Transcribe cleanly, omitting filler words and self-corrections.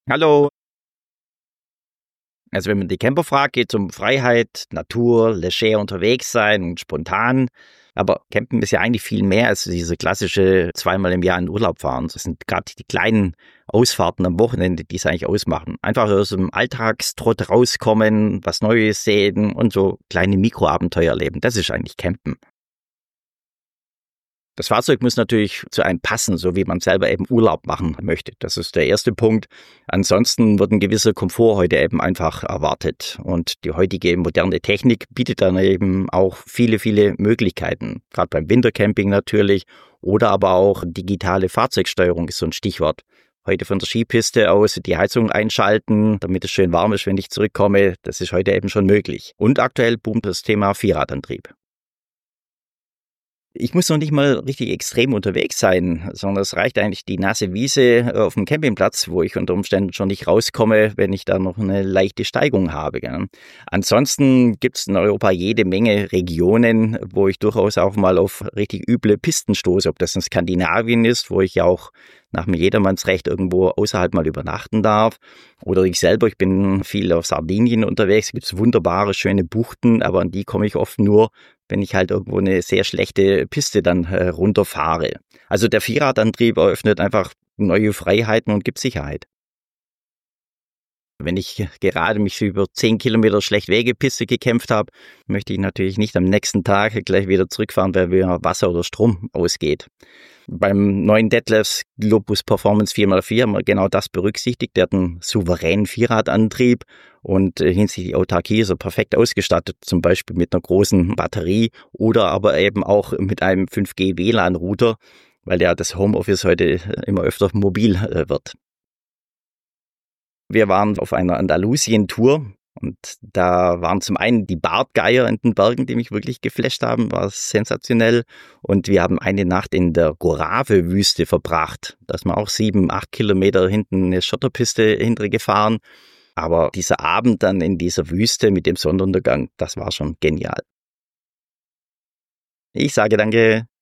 Hallo. Also wenn man die Camper fragt, geht es um Freiheit, Natur, leger unterwegs sein und spontan. Aber Campen ist ja eigentlich viel mehr als diese klassische zweimal im Jahr in Urlaub fahren. Das sind gerade die kleinen Ausfahrten am Wochenende, die es eigentlich ausmachen. Einfach aus dem Alltagstrott rauskommen, was Neues sehen und so kleine Mikroabenteuer erleben. Das ist eigentlich Campen. Das Fahrzeug muss natürlich zu einem passen, so wie man selber eben Urlaub machen möchte. Das ist der erste Punkt. Ansonsten wird ein gewisser Komfort heute eben einfach erwartet. Und die heutige moderne Technik bietet dann eben auch viele, viele Möglichkeiten. Gerade beim Wintercamping natürlich. Oder aber auch digitale Fahrzeugsteuerung ist so ein Stichwort. Heute von der Skipiste aus die Heizung einschalten, damit es schön warm ist, wenn ich zurückkomme. Das ist heute eben schon möglich. Und aktuell boomt das Thema Vierradantrieb. Ich muss noch nicht mal richtig extrem unterwegs sein, sondern es reicht eigentlich die nasse Wiese auf dem Campingplatz, wo ich unter Umständen schon nicht rauskomme, wenn ich da noch eine leichte Steigung habe. Gell. Ansonsten gibt es in Europa jede Menge Regionen, wo ich durchaus auch mal auf richtig üble Pisten stoße, ob das in Skandinavien ist, wo ich ja auch nach dem Jedermannsrecht irgendwo außerhalb mal übernachten darf. Oder ich selber, ich bin viel auf Sardinien unterwegs, gibt es wunderbare, schöne Buchten, aber an die komme ich oft nur, wenn ich halt irgendwo eine sehr schlechte Piste dann runterfahre. Also der Vierradantrieb eröffnet einfach neue Freiheiten und gibt Sicherheit. Wenn ich gerade mich über 10 Kilometer Schlechtwegepiste gekämpft habe, möchte ich natürlich nicht am nächsten Tag gleich wieder zurückfahren, weil mir Wasser oder Strom ausgeht. Beim neuen Detlefs Globus Performance 4x4 haben wir genau das berücksichtigt. Der hat einen souveränen Vierradantrieb und hinsichtlich Autarkie ist er perfekt ausgestattet, zum Beispiel mit einer großen Batterie oder aber eben auch mit einem 5G WLAN-Router, weil ja das Homeoffice heute immer öfter mobil wird. Wir waren auf einer Andalusien-Tour und da waren zum einen die Bartgeier in den Bergen, die mich wirklich geflasht haben, war sensationell. Und wir haben eine Nacht in der Gorave-Wüste verbracht. Da ist man auch 7, 8 Kilometer hinten eine Schotterpiste hintergefahren. Aber dieser Abend dann in dieser Wüste mit dem Sonnenuntergang, das war schon genial. Ich sage danke.